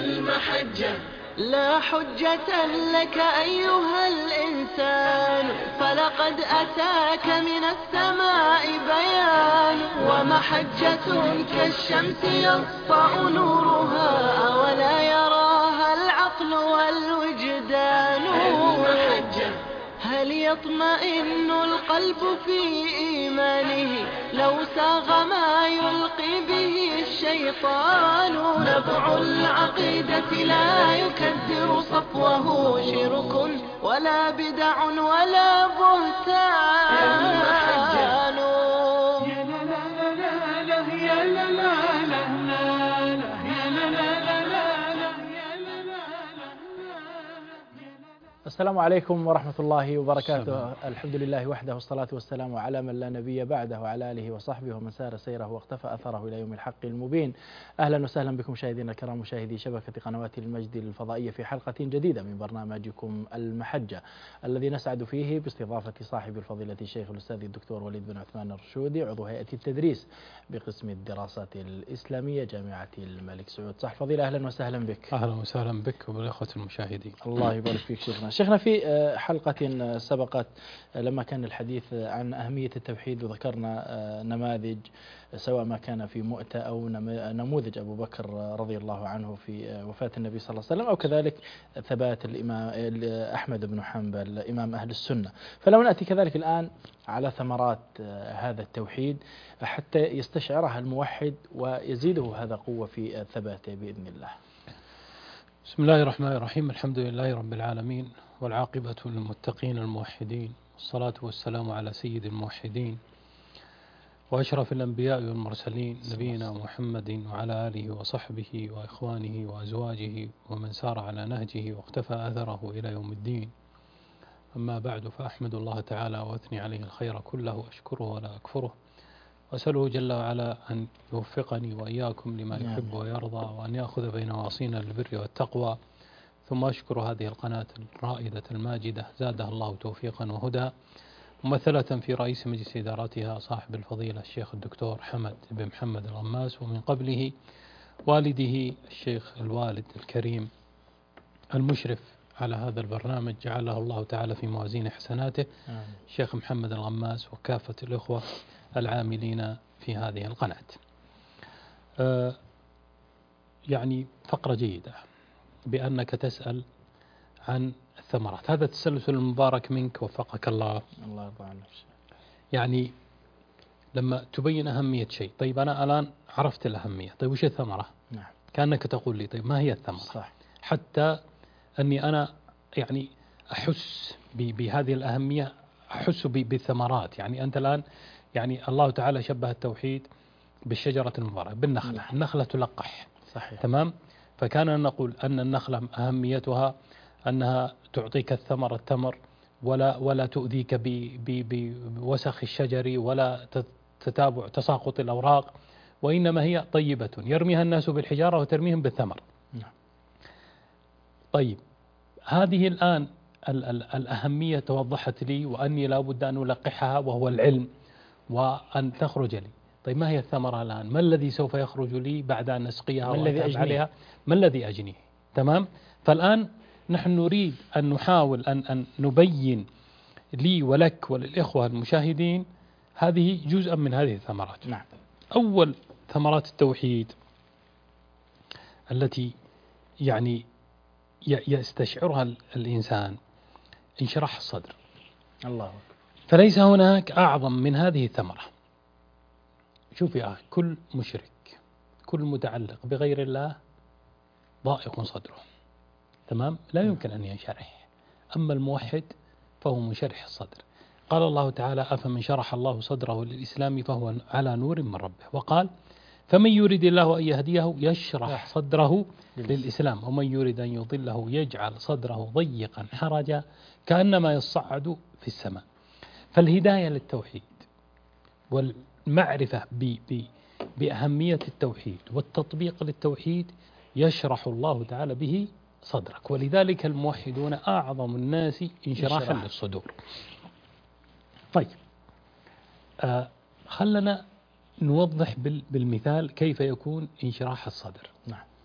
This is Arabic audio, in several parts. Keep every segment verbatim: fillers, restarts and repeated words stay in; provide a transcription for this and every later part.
المحجة لا حجة لك أيها الإنسان، فلقد أتاك من السماء بيان، ومحجة كالشمس يسطع نورها ولا يراها العقل والوجدان. المحجة هل يطمئن القلب في إيمانه لو ساغ ما يلقي به الشيطان؟ نبع العقيدة لا يكدر صفوه شرك ولا بدع ولا بهتان. السلام عليكم ورحمة الله وبركاته. الحمد لله وحده والصلاة والسلام على من لا نبي بعده وعلى آله وصحبه ومن سار سيره واقتفى أثره إلى يوم الحق المبين. أهلا وسهلا بكم مشاهدينا الكرام، مشاهدي شبكة قنوات المجد الفضائية في حلقة جديدة من برنامجكم المحجة، الذي نسعد فيه باستضافة صاحب الفضيلة الشيخ الأستاذ الدكتور وليد بن عثمان الرشودي، عضو هيئة التدريس بقسم الدراسات الإسلامية جامعة الملك سعود. صح الفضيلة، أهلا وسهلا بك. أهلا وسهلا بك وبالإخوة المشاهدين. الله يبارك فيك شيخنا. شيخنا، في حلقة سبقت لما كان الحديث عن أهمية التوحيد وذكرنا نماذج سواء ما كان في مؤتة أو نموذج أبو بكر رضي الله عنه في وفاة النبي صلى الله عليه وسلم، أو كذلك ثبات الإمام أحمد بن حنبل إمام أهل السنة. فلو نأتي كذلك الآن على ثمرات هذا التوحيد حتى يستشعرها الموحد ويزيده هذا قوة في ثباته بإذن الله. بسم الله الرحمن الرحيم. الحمد لله رب العالمين، والعاقبة للمتقين الموحدين، والصلاة والسلام على سيد الموحدين وأشرف الأنبياء والمرسلين نبينا محمد وعلى آله وصحبه وإخوانه وأزواجه ومن سار على نهجه واقتفى أثره إلى يوم الدين. أما بعد، فأحمد الله تعالى وأثني عليه الخير كله وأشكره ولا أكفره، وأسأله جل وعلا أن يوفقني وإياكم لما يحب ويرضى، وأن يأخذ بين نواصينا للبر والتقوى. ثم أشكر هذه القناة الرائدة الماجدة زادها الله توفيقا وهدى، ممثلة في رئيس مجلس إدارتها صاحب الفضيلة الشيخ الدكتور حمد بن محمد الغماس، ومن قبله والده الشيخ الوالد الكريم المشرف على هذا البرنامج، جعله الله تعالى في موازين حسناته، الشيخ محمد الغماس، وكافة الإخوة العاملين في هذه القناة. آه يعني فقرة جيدة بأنك تسأل عن الثمرات، هذا التسلسل المبارك منك وفقك الله. الله يرضى عنك. يعني لما تبين أهمية شيء، طيب أنا الآن عرفت الأهمية، طيب وش الثمرة؟ نعم. كأنك تقول لي طيب ما هي الثمرة؟ صح. حتى أني أنا يعني أحس بهذه الأهمية، أحس بالثمرات. يعني أنت الآن يعني الله تعالى شبه التوحيد بالشجرة المباركة بالنخلة. نعم. النخلة تلقح. صحيح. تمام. فكان نقول أن النخلة أهميتها أنها تعطيك الثمر التمر، ولا ولا تؤذيك بوسخ الشجر ولا تتابع تساقط الأوراق، وإنما هي طيبة يرميها الناس بالحجارة وترميهم بالثمر. نعم. طيب هذه الآن الأهمية توضحت لي، وأني لا بد أن ألقحها وهو العلم، وأن تخرج لي. طيب ما هي الثمرة الآن؟ ما الذي سوف يخرج لي بعد أن نسقيها وأتعب عليها؟ ما الذي أجنيه؟ تمام. فالآن نحن نريد أن نحاول أن, أن نبين لي ولك وللإخوة المشاهدين هذه جزءا من هذه الثمرات. نعم. أول ثمرات التوحيد التي يعني يستشعرها الإنسان انشراح الصدر. الله. فليس هناك أعظم من هذه الثمرة. شوف يا أخي، كل مشرك، كل متعلق بغير الله ضائق صدره. تمام. لا يمكن أن ينشرح. أما الموحد فهو منشرح الصدر. قال الله تعالى: أفمن شرح الله صدره للإسلام فهو على نور من ربه. وقال: فمن يريد الله أن يهديه يشرح صدره للإسلام ومن يريد أن يضله يجعل صدره ضيقا حرجا كأنما يصعد في السماء. فالهداية للتوحيد والمعرفة بأهمية التوحيد والتطبيق للتوحيد يشرح الله تعالى به صدرك، ولذلك الموحدون أعظم الناس انشراحا للصدور. طيب آه خلنا نوضح بالمثال كيف يكون انشراح الصدر. نعم.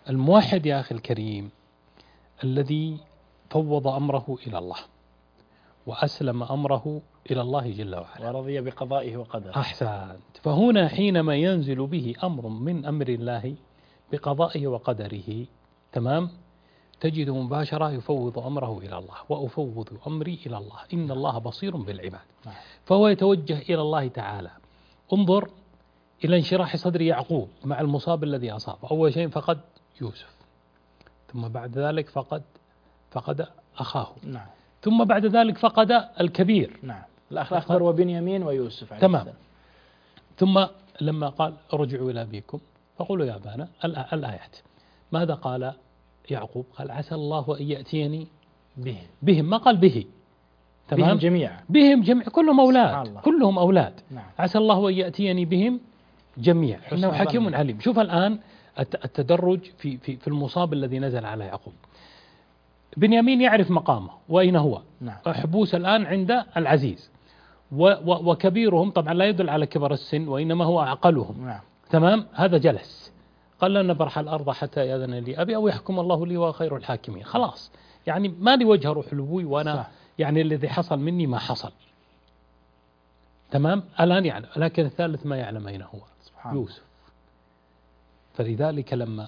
الموحد يا أخي الكريم الذي فوض أمره إلى الله وأسلم أمره إلى الله جل وعلا ورضي بقضائه وقدره. أحسنت. فهنا حينما ينزل به أمر من أمر الله بقضائه وقدره، تمام، تجد مباشرة يفوض أمره إلى الله، وأفوض أمري إلى الله إن الله بصير بالعباد. فهو يتوجه إلى الله تعالى. انظر إلى انشراح صدر يعقوب مع المصاب الذي أصابه. أول شيء فقد يوسف، ثم بعد ذلك فقد فقد أخاه، نعم. ثم بعد ذلك فقد الكبير، نعم، الأخ الأكبر وبنيامين ويوسف، تمام. ثم لما قال ارجعوا إلى أبيكم فقولوا يا أبانا الآيات، ماذا قال يعقوب؟ قال عسى الله أن يأتيني بهم بهم، ما قال به، تمام، بهم جميعا، بهم جميع، كلهم أولاد، كلهم أولاد. نعم. عسى الله أن يأتيني بهم جميعا إنه حكيم عليم. شوف الآن التدرج في في في المصاب الذي نزل على يعقوب. بنيامين يعرف مقامه وأين هو، نعم. حبوس الآن عند العزيز، وكبيرهم طبعا لا يدل على كبر السن وإنما هو أعقلهم، نعم. تمام. هذا جلس قال لن نبرح الأرض حتى يأذن لي أبي أو يحكم الله لي وخير الحاكمين. خلاص يعني ما لي وجه أروح لأبوي وأنا صح. يعني الذي حصل مني ما حصل، تمام. الآن يعني لكن الثالث ما يعلم أين هو، سبحان يوسف. فلذلك لما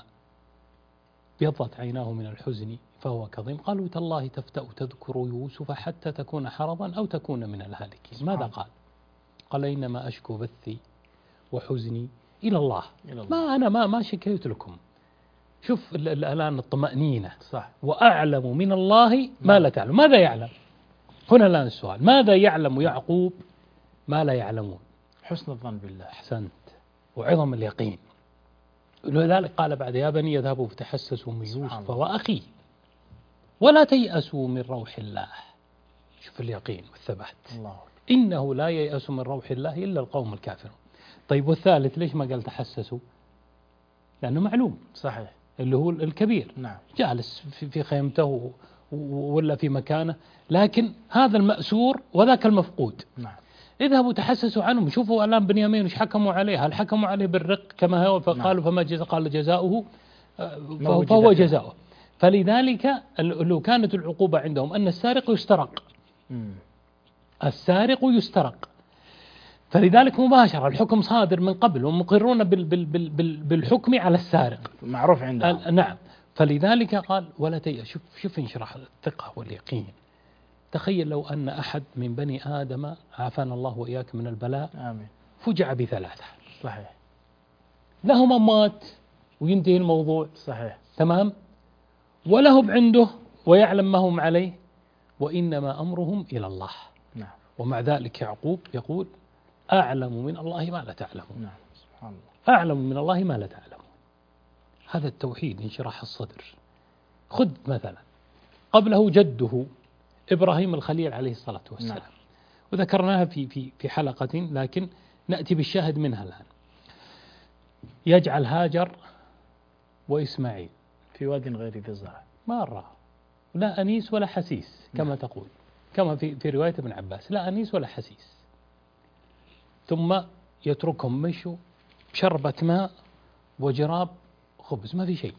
بيضت عيناه من الحزن فهو كظيم قالوا تالله تفتأ تذكر يوسف حتى تكون حرضا أو تكون من الهالكين. ماذا قال؟ قال إنما أشكو بثي وحزني إلى الله, إلى الله. ما أنا ما ما شكيت لكم. شوف الآن الطمأنينة، صح. وأعلم من الله ما لا تعلم. ماذا يعلم؟ هنا الآن السؤال، ماذا يعلم يعقوب ما لا يعلمون؟ حسن الظن بالله. أحسنت. وعظم اليقين. ولذلك قال بعد يا بني يذهبوا فتحسسوا من يوسف وأخيه ولا تيأسوا من روح الله. شوف اليقين والثبات. الله. إنه لا ييأس من روح الله إلا القوم الكافرون. طيب والثالث ليش ما قال تحسسوا؟ لأنه معلوم، صحيح، اللي هو الكبير، نعم، جالس في خيمته ولا في مكانه، لكن هذا المأسور وذاك المفقود، نعم. اذهبوا تحسسوا عنهم. شوفوا الآن بنيامين وش حكموا عليه؟ هل حكموا عليه بالرق كما هو فقالوا فما جزاء؟ قال جزاؤه فهو جزاؤه. فلذلك لو كانت العقوبة عندهم أن السارق يسترق، السارق يسترق، فلذلك مباشرة الحكم صادر من قبل ومقرون بالحكم على السارق، معروف عندهم، نعم. فلذلك قال ولا تيأس. شوف شوف انشراح الثقة واليقين. تخيل لو أن أحد من بني آدم عافانا الله وإياك من البلاء، آمين، فجع بثلاثة، صحيح، لهم أموات وينتهي الموضوع، صحيح، تمام، ولهم عنده ويعلم ما هم عليه، وإنما أمرهم إلى الله، نعم. ومع ذلك يعقوب يقول أعلم من الله ما لا تعلمون، نعم، سبحان الله، أعلم من الله ما لا تعلمون. هذا التوحيد، انشراح الصدر. خذ مثلا قبله جده إبراهيم الخليل عليه الصلاة والسلام، نعم. وذكرناها في في في حلقة، لكن نأتي بالشاهد منها الآن. يجعل هاجر وإسماعيل في واد غير ذي زرع، مرة لا أنيس ولا حسيس كما نعم. تقول، كما في في رواية ابن عباس، لا أنيس ولا حسيس. ثم يتركهم مشوا بشربة ماء وجراب خبز، ما في شيء،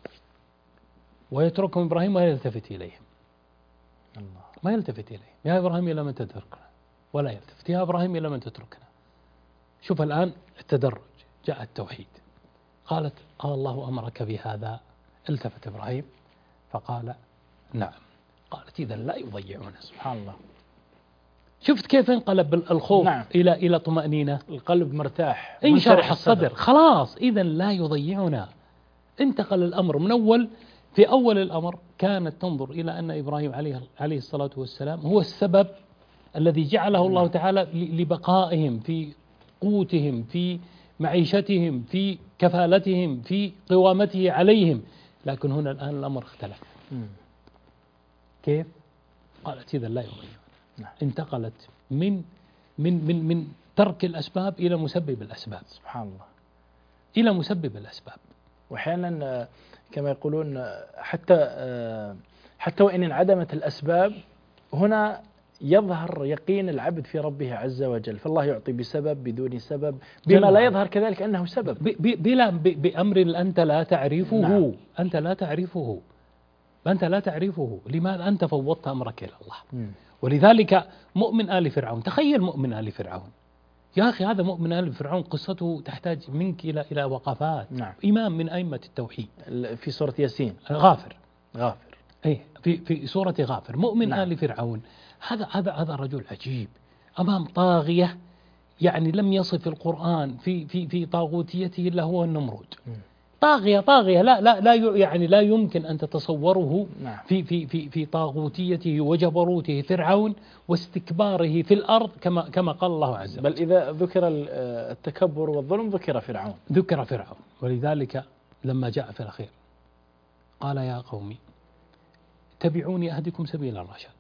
ويتركهم إبراهيم ولا يلتفت إليهم، الله. ما يلتفت إليهم. يا إبراهيم إلى من تتركنا؟ ولا يلتفت. يا إبراهيم إلى من تتركنا؟ شوف الآن التدرج. جاء التوحيد، قالت قال الله أمرك بهذا. التفت إبراهيم فقال نعم. قالت إذا لا يضيعون. سبحان الله. شفت كيف انقلب الخوف، نعم. إلى إلى طمأنينة، القلب مرتاح، انشرح الصدر، خلاص إذا لا يضيعنا. انتقل الأمر من أول، في أول الأمر كانت تنظر إلى أن إبراهيم عليه عليه الصلاة والسلام هو السبب الذي جعله الله تعالى لبقائهم في قوتهم، في معيشتهم، في كفالتهم، في قوامته عليهم. لكن هنا الآن الأمر اختلف. كيف؟ قالت إذا لا يضيعنا. انتقلت من من من من ترك الأسباب إلى مسبب الأسباب. سبحان الله. إلى مسبب الأسباب. وأحيانا كما يقولون حتى حتى وإن انعدمت الأسباب هنا يظهر يقين العبد في ربه عز وجل، فالله يعطي بسبب بدون سبب، بما لا يظهر كذلك أنه سبب، بلا بأمر أنت لا تعرفه. نعم. أنت لا تعرفه أنت لا تعرفه لماذا؟ أنت فوضت أمرك إلى الله. م. ولذلك مؤمن آل فرعون، تخيل مؤمن آل فرعون، يا أخي هذا مؤمن آل فرعون قصته تحتاج منك إلى إلى وقفات. نعم. إمام من أئمة التوحيد في سورة ياسين، غافر غافر أي في في سورة غافر، مؤمن نعم. آل فرعون، هذا هذا هذا رجل عجيب أمام طاغية، يعني لم يصف القرآن في في في طاغوتيته إلا هو النمرود. م. طاغية طاغية لا لا لا يعني لا يمكن أن تتصوره. نعم. في في في في طاغوتيته وجبروته فرعون واستكباره في الأرض كما كما قال الله عز وجل. بل إذا ذكر التكبر والظلم ذكر فرعون ذكر فرعون ولذلك لما جاء في الأخير قال يا قومي اتبعوني أهدكم سبيل الرشاد.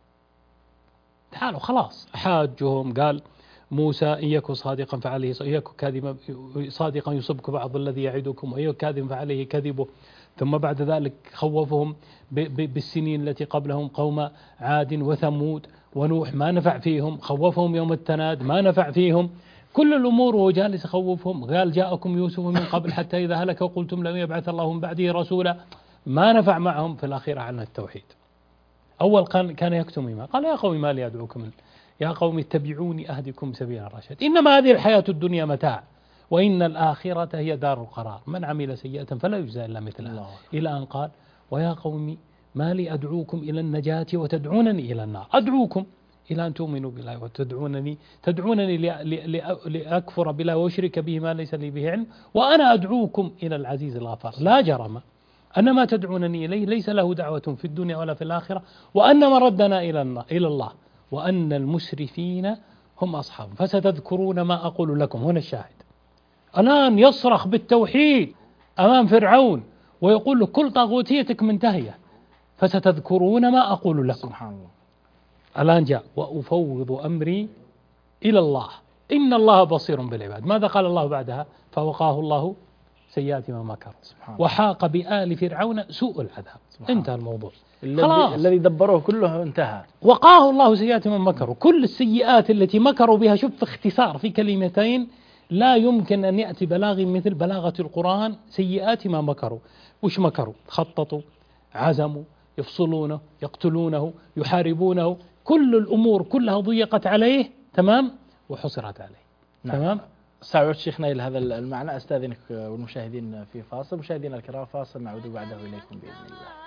تعالوا خلاص حاجهم، قال موسى إن يكن صادقا فعليه، إن يكن كاذبا صادقا يصبك بعض الذي يعدكم، وإن يكن كاذبا فعليه كذبه. ثم بعد ذلك خوفهم بالسنين التي قبلهم قوم عاد وثمود ونوح، ما نفع فيهم. خوفهم يوم التناد، ما نفع فيهم. كل الأمور وهو جالس يخوفهم. قال جاءكم يوسف من قبل حتى إذا هلك وقلتم لن يبعث الله من بعده رسولا، ما نفع معهم. في الأخير عن التوحيد. أول كان كان يكتم إيمان، قال يا قوم ما لي أدعوكم، يا قوم اتبعوني أهدكم سبيل الرشاد، إنما هذه الحياة الدنيا متاع وإن الآخرة هي دار القرار، من عمل سيئة فلا يجزى إلا مثلها، إلى أن قال ويا قوم ما لي أدعوكم إلى النجاة وتدعونني إلى النار. أدعوكم إلى أن تؤمنوا بالله وتدعونني تدعونني لأكفر بالله وأشرك به ما ليس لي به علم، وأنا أدعوكم إلى العزيز الغفار. لا جرم أن ما تدعونني إليه ليس له دعوة في الدنيا ولا في الآخرة، وأن مردنا إلى الله، وأن المسرفين هم أصحاب. فستذكرون ما أقول لكم. هنا الشاهد، الآن يصرخ بالتوحيد أمام فرعون ويقول له كل طاغوتيتك منتهية، فستذكرون ما أقول لكم. سبحان الله. الآن جاء وأفوض أمري إلى الله إن الله بصير بالعباد. ماذا قال الله بعدها؟ فوقاه الله سيئات ما مكر وحاق بآل فرعون سوء العذاب. انتهى الموضوع. الذي دبروه كله انتهى. وقاه الله سيئات ما مكروا، كل السيئات التي مكروا بها. شوف اختصار في كلمتين لا يمكن أن يأتي بلاغ مثل بلاغة القرآن. سيئات ما مكروا. وش مكروا؟ خططوا، عزموا، يفصلونه، يقتلونه، يحاربونه، كل الأمور كلها ضيقت عليه. تمام، وحصرت عليه. نعم. تمام. سأعود شيخنا إلى هذا المعنى. أستاذنك والمشاهدين في فاصل. مشاهدينا الكرام فاصل، نعود بعده إليكم بإذن الله.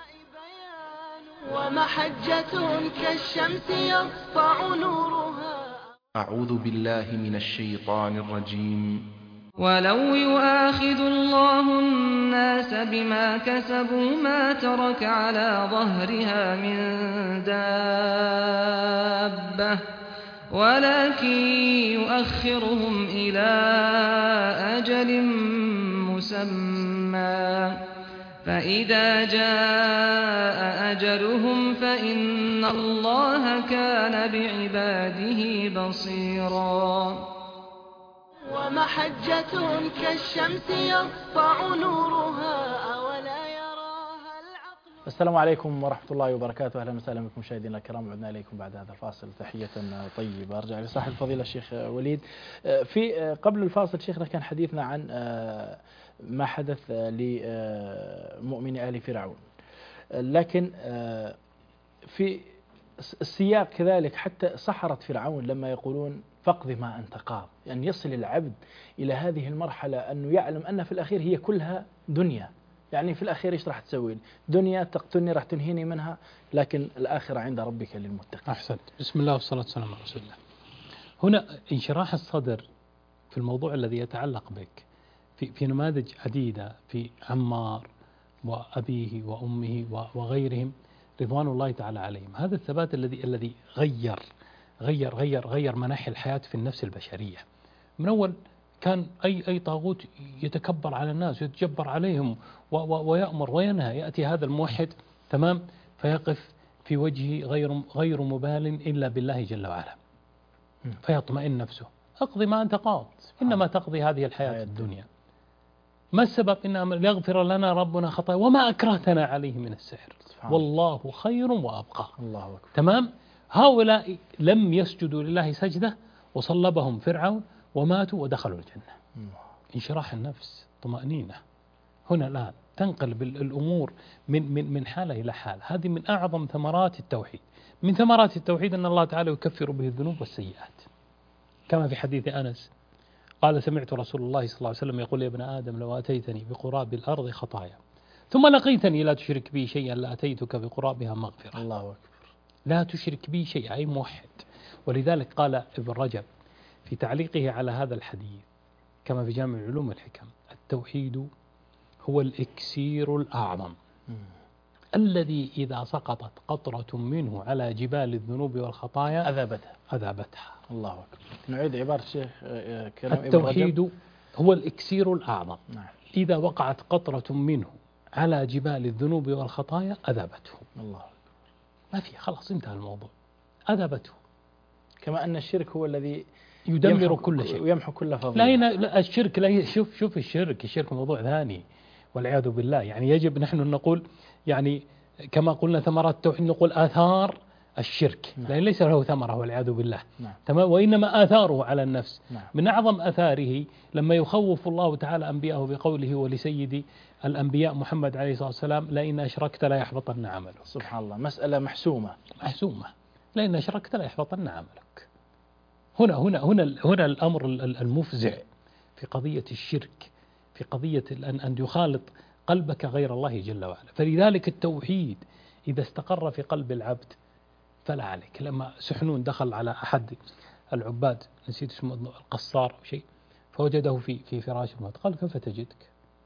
ومحجة كالشمس يسطع نورها. أعوذ بالله من الشيطان الرجيم. ولو يؤاخذ الله الناس بما كسبوا ما ترك على ظهرها من دابة ولكن يؤخرهم إلى أجل مسمى فإذا جاء أجلهم فإن الله كان بعباده بصيرا. ومحجة كالشمس يسطع نورها أولا يراها العقل. السلام عليكم ورحمة الله وبركاته. أهلا وسهلا بكم مشاهدينا الكرام. عدنا إليكم بعد هذا الفاصل تحية طيبة. أرجع لصاحب الفضيلة الشيخ وليد. في قبل الفاصل شيخنا كان حديثنا عن ما حدث لمؤمن آل فرعون، لكن في السياق كذلك حتى سحرة فرعون لما يقولون فاقض ما أنت قاض، يعني يصل العبد إلى هذه المرحلة أنه يعلم أن في الأخير هي كلها دنيا. يعني في الأخير إيش راح تسوي؟ دنيا تقتلني، راح تنهيني منها، لكن الآخرة عند ربك للمتقين. أحسنت. بسم الله والصلاة والسلام على رسول الله. هنا انشراح الصدر في الموضوع الذي يتعلق بك في في نماذج عديدة، في عمار وأبيه وأمه وغيرهم رضوان الله تعالى عليهم. هذا الثبات الذي الذي غير غير غير غير مناحي الحياة في النفس البشرية. من أول كان أي أي طاغوت يتكبر على الناس ويتجبر عليهم ويأمر وينهى، يأتي هذا الموحد تمام فيقف في وجهه غير غير مبال إلا بالله جل وعلا، فيطمئن نفسه. اقضي ما أنت قاض، إنما تقضي هذه الحياة الدنيا. ما السبب؟ إنما ليغفر لنا ربنا خطايا وما أكرهتنا عليه من السحر والله خير وأبقى. الله أكبر. تمام. هؤلاء لم يسجدوا لله سجدة وصلبهم فرعون وماتوا ودخلوا الجنة. انشراح النفس، طمأنينة. هنا الآن تنقلب الأمور من من من حالة إلى حالة. هذه من أعظم ثمرات التوحيد. من ثمرات التوحيد أن الله تعالى يكفر به الذنوب والسيئات، كما في حديث أنس قال سمعت رسول الله صلى الله عليه وسلم يقول يا ابن آدم لو أتيتني بقراب الأرض خطايا ثم لقيتني لا تشرك بي شيئا لأتيتك بقرابها مغفرة. الله أكبر. لا تشرك بي شيئا، أي موحد. ولذلك قال ابن رجب في تعليقه على هذا الحديث كما في جامع العلوم والحكم: التوحيد هو الإكسير الأعظم الذي إذا سقطت قطرة منه على جبال الذنوب والخطايا أذابتها أذابتها. الله أكبر. نعيد عبارة الشيخ كلام ابن رجب. التوحيد هو الإكسير الأعظم. نعم. إذا وقعت قطرة منه على جبال الذنوب والخطايا أذابته. الله أكبر. ما في، خلاص انتهى الموضوع، أذابته. كما أن الشرك هو الذي يدمر كل شيء ويمحو كل فضل. لا, لا الشرك لا، شوف شوف الشرك الشرك موضوع ثاني والعياذ بالله. يعني يجب نحن نقول يعني كما قلنا ثمرات التوحيد نقول آثار الشرك. نعم. لأن ليس له ثمرة والعياذ بالله. نعم. تمام. وإنما آثاره على النفس. نعم. من أعظم آثاره لما يخوف الله تعالى أنبياءه بقوله ولسيد الأنبياء محمد عليه الصلاة والسلام لئن أشركت لا يحبطن عملك. سبحان الله، مسألة محسومة محسومة. لئن أشركت لا يحبطن عملك. هنا هنا هنا هنا الأمر المفزع في قضية الشرك، في قضية أن أن يخالط قلبك غير الله جل وعلا. فلذلك التوحيد إذا استقر في قلب العبد فلا عليك. لما سحنون دخل على أحد العباد، نسيت اسمه، القصار أو شيء، فوجده في في فراش الموت، قال كيف تجدك؟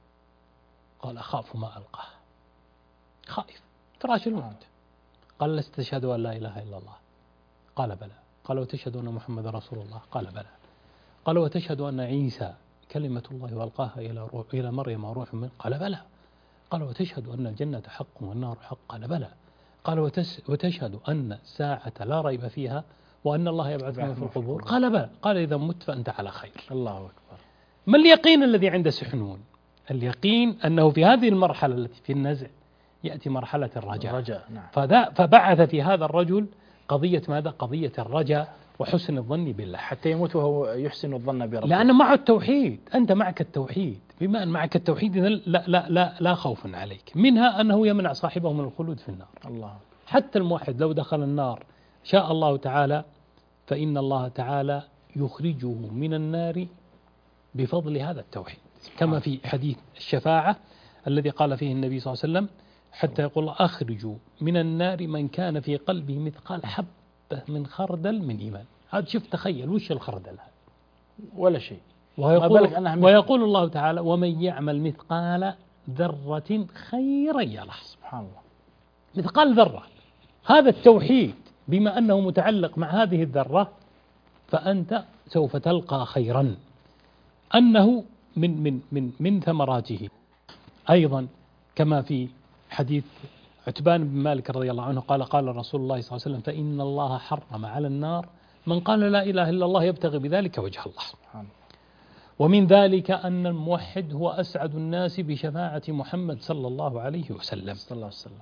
قال أخاف ما ألقاه. خائف فراش الموت. قال لست تشهد أن لا إله إلا الله؟ قال بلى. قال وتشهد أن محمد رسول الله؟ قال بلى. قال وتشهد أن عيسى كلمة الله وألقاها إلى روح إلى مريم وروح منه؟ قال بلى. قال وتشهد أن الجنة حق والنار حق؟ قال بلى. قال وتشهد أن الساعة لا ريب فيها وأن الله يبعث من في القبور؟ قال بلى. قال إذا مت فأنت على خير. الله أكبر. ما اليقين الذي عند سحنون؟ اليقين أنه في هذه المرحلة التي في النزع يأتي مرحلة الرجاء. الرجاء. نعم. فبعث في هذا الرجل قضية ماذا؟ قضية الرجاء وحسن الظن بالله، حتى يموت وهو يحسن الظن بربه. لأن معه التوحيد، أنت معك التوحيد، بما أن معك التوحيد لا لا لا لا خوف عليك. منها أنه يمنع صاحبه من الخلود في النار. الله. حتى الموحد لو دخل النار شاء الله تعالى فإن الله تعالى يخرجه من النار بفضل هذا التوحيد، كما في حديث الشفاعة الذي قال فيه النبي صلى الله عليه وسلم حتى يقول الله أخرجوا من النار من كان في قلبه مثقال حبة من خردل من إيمان. هذا شوف تخيل وش الخردل هذا؟ ولا شيء. ويقول, ويقول الله تعالى ومن يعمل مثقال ذرة خيرا يره. سبحان الله. مثقال ذرة. هذا التوحيد بما أنه متعلق مع هذه الذرة فأنت سوف تلقى خيرا. أنه من من من من ثمراته أيضا كما في حديث عتبان بن مالك رضي الله عنه قال قال رسول الله صلى الله عليه وسلم فإن الله حرم على النار من قال لا إله إلا الله يبتغي بذلك وجه الله. سبحان. ومن ذلك أن الموحد هو أسعد الناس بشفاعة محمد صلى الله عليه وسلم. صلى الله عليه وسلم.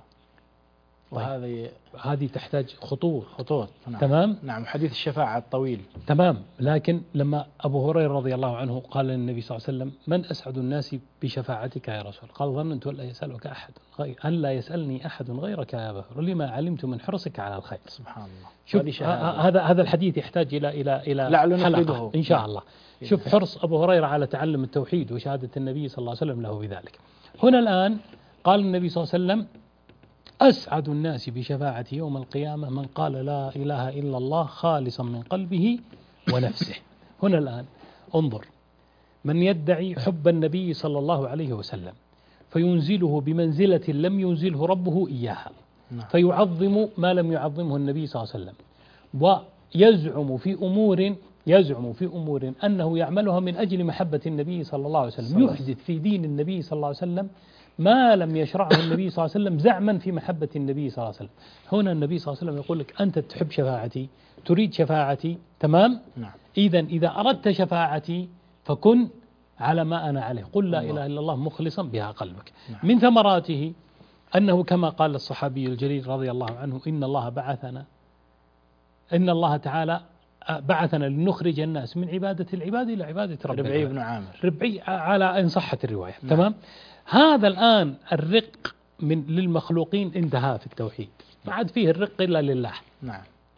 وهذه هذه تحتاج خطوط خطوط. نعم. تمام. نعم. حديث الشفاعة الطويل. تمام. لكن لما أبو هريرة رضي الله عنه قال للنبي صلى الله عليه وسلم من أسعد الناس بشفاعتك يا رسول؟ قال ظننت أن لا يسألك أحد غير أن لا يسألني أحد غيرك يا أبا هريرة لما علمت من حرصك على الخير. سبحان الله. شوف هذا هذا الحديث يحتاج إلى إلى إلى حلقة إن شاء الله. شوف حرص أبو هريرة على تعلم التوحيد وشهادة النبي صلى الله عليه وسلم له بذلك. هنا الآن قال النبي صلى الله عليه وسلم أسعد الناس بشفاعتي يوم القيامة من قال لا إله إلا الله خالصا من قلبه ونفسه. هنا الآن انظر من يدعي حب النبي صلى الله عليه وسلم فينزله بمنزلة لم ينزله ربه إياها، فيعظم ما لم يعظمه النبي صلى الله عليه وسلم، ويزعم في أمور يزعم في أمور أنه يعملها من أجل محبة النبي صلى الله عليه وسلم، يحدث في دين النبي صلى الله عليه وسلم ما لم يشرعه النبي صلى الله عليه وسلم زعما في محبة النبي صلى الله عليه وسلم. هنا النبي صلى الله عليه وسلم يقول لك أنت تحب شفاعتي، تريد شفاعتي، تمام؟ نعم. إذا إذا أردت شفاعتي فكن على ما أنا عليه، قل لا إله إلا الله مخلصا بها قلبك. نعم. من ثمراته أنه كما قال الصحابي الجليل رضي الله عنه إن الله بعثنا إن الله تعالى بعثنا لنخرج الناس من عبادة العباد إلى عبادة رب ربعي العباد. بن عامر ربعي على إن صحت الرواية. نعم. تمام. هذا الآن الرق من للمخلوقين انتهى في التوحيد، ما عاد فيه الرق إلا لله. نعم.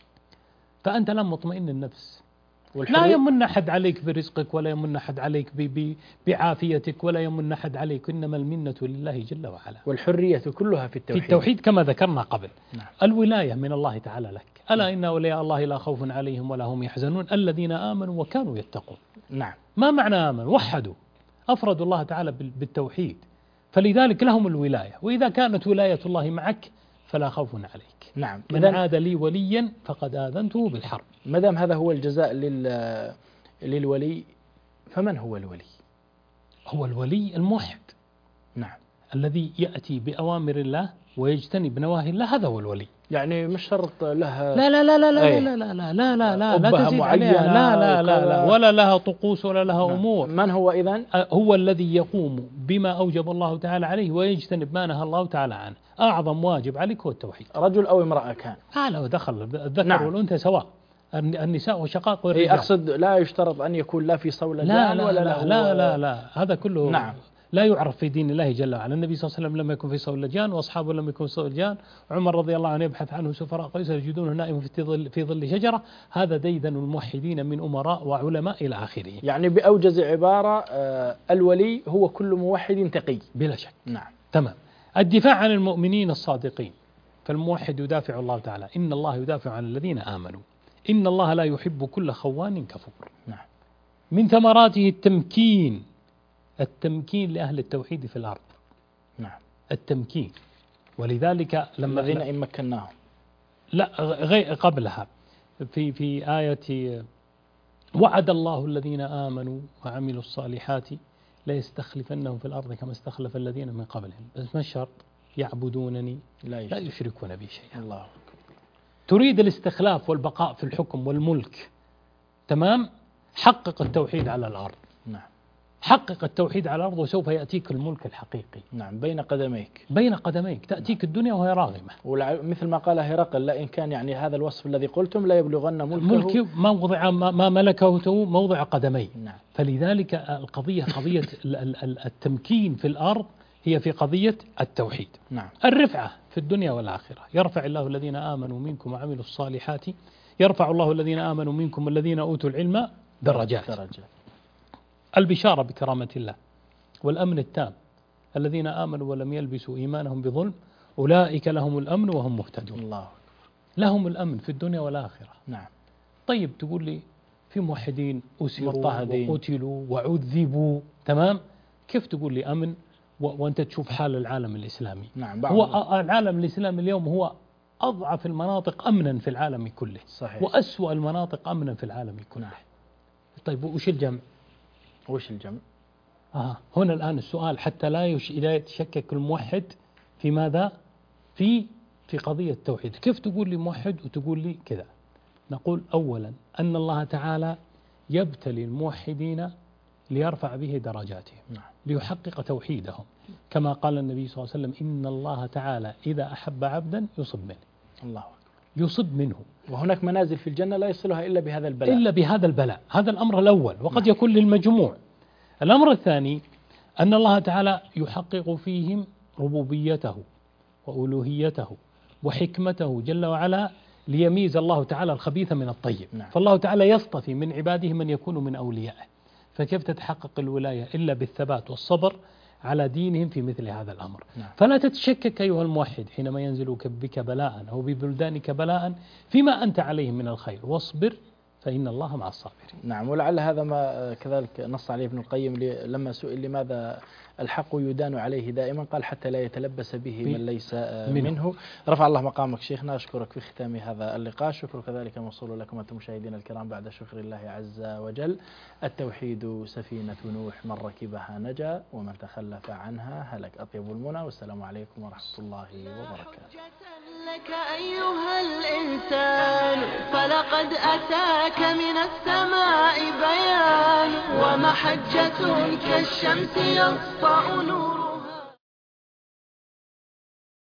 فأنت لا مطمئن النفس، لا والحرية يمن أحد عليك برزقك، ولا يمن أحد عليك ب- ب- بعافيتك، ولا يمن أحد عليك، إنما المنة لله جل وعلا والحرية كلها في في التوحيد. التوحيد كما ذكرنا قبل. نعم. الولاية من الله تعالى لك، ألا إن أولياء الله لا خوف عليهم ولا هم يحزنون الذين آمنوا وكانوا يتقون. نعم. ما معنى آمنوا؟ وحدوا، أفردوا الله تعالى بال- بالتوحيد، فلذلك لهم الولاية. وإذا كانت ولاية الله معك فلا خوف عليك. نعم. من إذن عاد لي وليا فقد آذنته بالحرب. ما دام هذا هو الجزاء لل للولي، فمن هو الولي؟ هو الولي الموحد نعم. الذي يأتي بأوامر الله ويجتنب نواهي الله، هذا هو الولي. يعني مش شرط لها لا لا لا لا لا أي. لا لا لا لا لا لا لا أبها تزيد معينة عليها، لا لا لا لا وكذا. ولا لها طقوس ولا لها نعم. أمور. من هو إذن؟ هو الذي يقوم بما أوجب الله تعالى عليه ويجتنب ما نهى الله تعالى عنه. أعظم واجب عليك هو التوحيد. رجل أو امرأة كان. آه لو دخل الذكر نعم. والأنثى سواء، النساء وشقاق إيه، والرجال. أقصد لا يشترط أن يكون لا في صولجان لا لا ولا لا له لا لا لا هذا كله نعم. لا يعرف في دين الله جل وعلا. النبي صلى الله عليه وسلم لم يكن في صولجان، واصحابه لم يكونوا في صولجان، عمر رضي الله عنه يبحث عنه سفراء قيصر يجدونه نائم في ظل في ظل شجره. هذا ديدن الموحدين من امراء وعلماء الى اخره. يعني بأوجز عبارة آه الولي هو كل موحد تقي. بلا شك. نعم. تمام. الدفاع عن المؤمنين الصادقين، فالموحد يدافع الله تعالى، إن الله يدافع عن الذين آمنوا، إن الله لا يحب كل خوان كفور. نعم. من ثمراته التمكين، التمكين لأهل التوحيد في الأرض. نعم. التمكين. ولذلك لما الذين إن مكناهم. لا غير قبلها في في آية وعد الله الذين آمنوا وعملوا الصالحات ليستخلفنهم في الأرض كما استخلف الذين من قبلهم، بس ما الشرط؟ يعبدونني لا, لا يشركون بي شيئا. الله. تريد الاستخلاف والبقاء في الحكم والملك، تمام، حقق التوحيد على الأرض. نعم. حقق التوحيد على الأرض وسوف يأتيك الملك الحقيقي. نعم. بين قدميك. بين قدميك تأتيك الدنيا وهي راغمة. ومثل ما قال هرقل لئن كان يعني هذا الوصف الذي قلتم لا يبلغن ملكه ملك موضع ما ملكه موضع قدمي. نعم. فلذلك القضية قضية التمكين في الأرض هي في قضية التوحيد. نعم. الرفعة في الدنيا والآخرة، يرفع الله الذين آمنوا منكم وعملوا الصالحات، يرفع الله الذين آمنوا منكم والذين أوتوا العلم درجات. درجات. البشارة بكرامة الله والأمن التام، الذين آمنوا ولم يلبسوا إيمانهم بظلم أولئك لهم الأمن وهم مهتدون. الله. لهم الأمن في الدنيا والآخرة. نعم. طيب تقول لي في موحدين أسروا مضطهدين وقتلوا وعذبوا، تمام، كيف تقول لي أمن وأنت تشوف حال العالم الإسلامي؟ نعم. هو العالم الإسلامي اليوم هو أضعف المناطق أمنا في العالم كله. صحيح. وأسوأ المناطق أمنا في العالم كله. نعم. طيب وش الجمع؟ وش الجمع؟ آه هنا الآن السؤال حتى لا يش... لا يتشكك الموحد في ماذا؟ في في قضية التوحيد. كيف تقول لي موحد وتقول لي كذا؟ نقول أولا أن الله تعالى يبتلي الموحدين ليرفع به درجاتهم. نعم. ليحقق توحيدهم، كما قال النبي صلى الله عليه وسلم إن الله تعالى إذا أحب عبدا يصب منه. الله. يصب منه. وهناك منازل في الجنة لا يصلها إلا بهذا البلاء. إلا بهذا البلاء. هذا الأمر الأول، وقد نعم. يكون للمجموع. الأمر الثاني أن الله تعالى يحقق فيهم ربوبيته وألوهيته وحكمته جل وعلا، ليميز الله تعالى الخبيث من الطيب. نعم. فالله تعالى يصطفي من عباده من يكون من أوليائه. فكيف تتحقق الولاية إلا بالثبات والصبر على دينهم في مثل هذا الأمر. نعم. فلا تتشكك أيها الموحد حينما ينزل بك بلاء أو ببلدانك بلاء فيما أنت عليه من الخير، واصبر فإن الله مع الصابرين. نعم. ولعل هذا ما كذلك نص عليه ابن القيم لما سئل لماذا الحق يدان عليه دائما، قال حتى لا يتلبس به من ليس منه. منه. رفع الله مقامك شيخنا، أشكرك في ختام هذا اللقاء. شكر كذلك موصول لكم أنتم مشاهدينا الكرام بعد شكر الله عز وجل. التوحيد سفينة نوح، من ركبها نجا ومن تخلف عنها هلك. أطيب المنى، والسلام عليكم ورحمة الله وبركاته. لك أيها الإنسان فلقد أتاك من السماء بيان، ومحجة كالشمس يسطع نور